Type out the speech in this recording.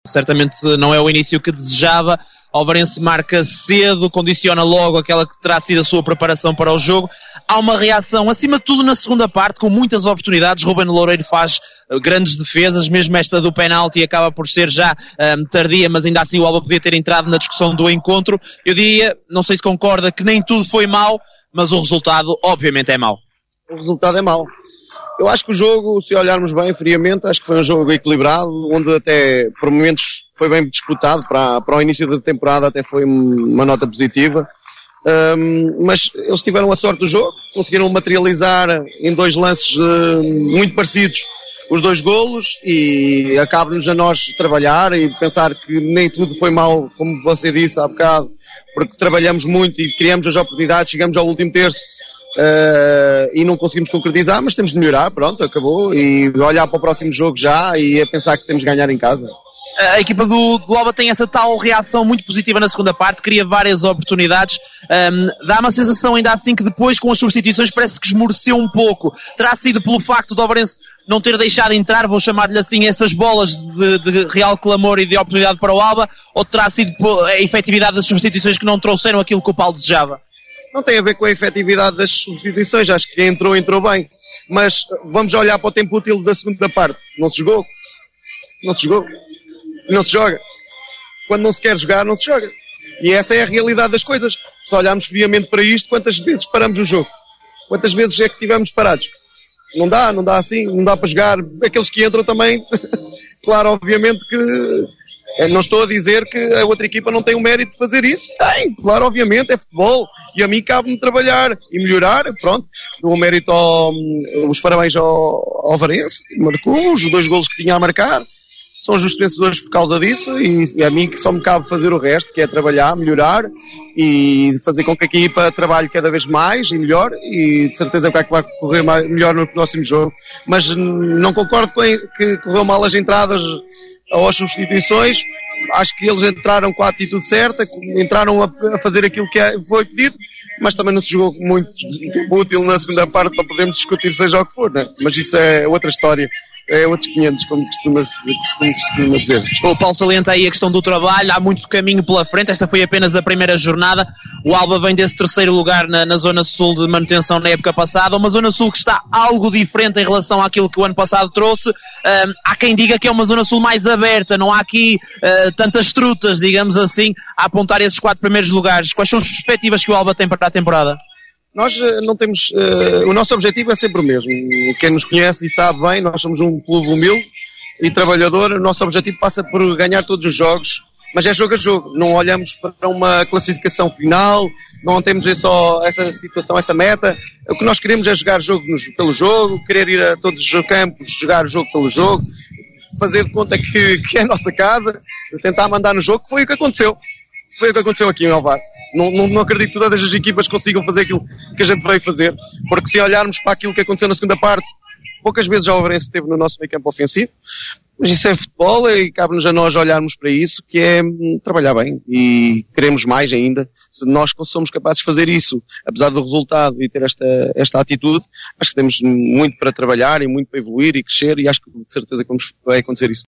certamente não é o início que desejava. Alvarense marca cedo, condiciona logo aquela que terá sido a sua preparação para o jogo. Há uma reação, acima de tudo na segunda parte, com muitas oportunidades. Ruben Loureiro faz grandes defesas, mesmo esta do penalti acaba por ser já tardia, mas ainda assim o Alba podia ter entrado na discussão do encontro. Eu diria, não sei se concorda, que nem tudo foi mau, mas o resultado obviamente é mau. O resultado é mau. Eu acho que o jogo, se olharmos bem friamente, acho que foi um jogo equilibrado, onde até por momentos foi bem disputado, para o início da temporada até foi uma nota positiva, mas eles tiveram a sorte do jogo, conseguiram materializar em dois lances muito parecidos os dois golos, e acaba-nos a nós trabalhar e pensar que nem tudo foi mau, como você disse há bocado, porque trabalhamos muito e criamos as oportunidades, chegamos ao último terço, e não conseguimos concretizar, mas temos de melhorar, pronto, acabou, e olhar para o próximo jogo já e a pensar que temos de ganhar em casa. A equipa do Alba tem essa tal reação muito positiva na segunda parte, cria várias oportunidades, dá uma sensação ainda assim que depois com as substituições parece que esmoreceu um pouco. Terá sido pelo facto do Alvarense não ter deixado entrar, vou chamar-lhe assim, essas bolas de real clamor e de oportunidade para o Alba, ou terá sido a efetividade das substituições que não trouxeram aquilo que o Paulo desejava? Não tem a ver com a efetividade das substituições, acho que quem entrou bem, mas vamos olhar para o tempo útil da segunda parte. Não se jogou, não se joga. Quando não se quer jogar, não se joga. E essa é a realidade das coisas. Se olharmos friamente para isto, quantas vezes paramos o jogo? Quantas vezes é que tivemos parados? Não dá assim, não dá para jogar. Aqueles que entram também, claro, obviamente que... Não estou a dizer que a outra equipa não tem o mérito de fazer isso. Tem, claro, obviamente, é futebol. E a mim cabe-me trabalhar e melhorar. Pronto, dou o mérito os parabéns ao Alvarense. Marcou os 2 golos que tinha a marcar. São justos vencedores por causa disso. E a mim que só me cabe fazer o resto, que é trabalhar, melhorar e fazer com que a equipa trabalhe cada vez mais e melhor. E de certeza que vai correr melhor no próximo jogo. Mas não concordo com que correu mal as entradas ou as substituições. Acho que eles entraram com a atitude certa, entraram a fazer aquilo que foi pedido, mas também não se jogou muito útil na segunda parte para podermos discutir seja o que for, né? Mas isso é outra história, é outros 500, como costuma dizer. O Paulo salienta aí a questão do trabalho, há muito caminho pela frente, esta foi apenas a primeira jornada, o Alba vem desse terceiro lugar na Zona Sul de manutenção na época passada, uma Zona Sul que está algo diferente em relação àquilo que o ano passado trouxe. Há quem diga que é uma Zona Sul mais aberta, não há aqui tantas trutas, digamos assim, a apontar esses 4 primeiros lugares. Quais são as perspectivas que o Alba tem para a temporada? Nós não temos, o nosso objetivo é sempre o mesmo. Quem nos conhece e sabe bem, nós somos um clube humilde e trabalhador. O nosso objetivo passa por ganhar todos os jogos, mas é jogo a jogo. Não olhamos para uma classificação final, não temos essa situação, essa meta. O que nós queremos é jogar jogo pelo jogo, querer ir a todos os campos, jogar o jogo pelo jogo, fazer de conta que é a nossa casa, tentar mandar no jogo. Foi o que aconteceu. Foi o que aconteceu aqui em Alvar. Não acredito que todas as equipas consigam fazer aquilo que a gente veio fazer, porque se olharmos para aquilo que aconteceu na segunda parte, poucas vezes o Alvarense esteve no nosso meio campo ofensivo, mas isso é futebol e cabe-nos a nós olharmos para isso, que é trabalhar bem e queremos mais ainda. Se nós somos capazes de fazer isso, apesar do resultado e ter esta atitude, acho que temos muito para trabalhar e muito para evoluir e crescer, e acho que de certeza que vai acontecer isso.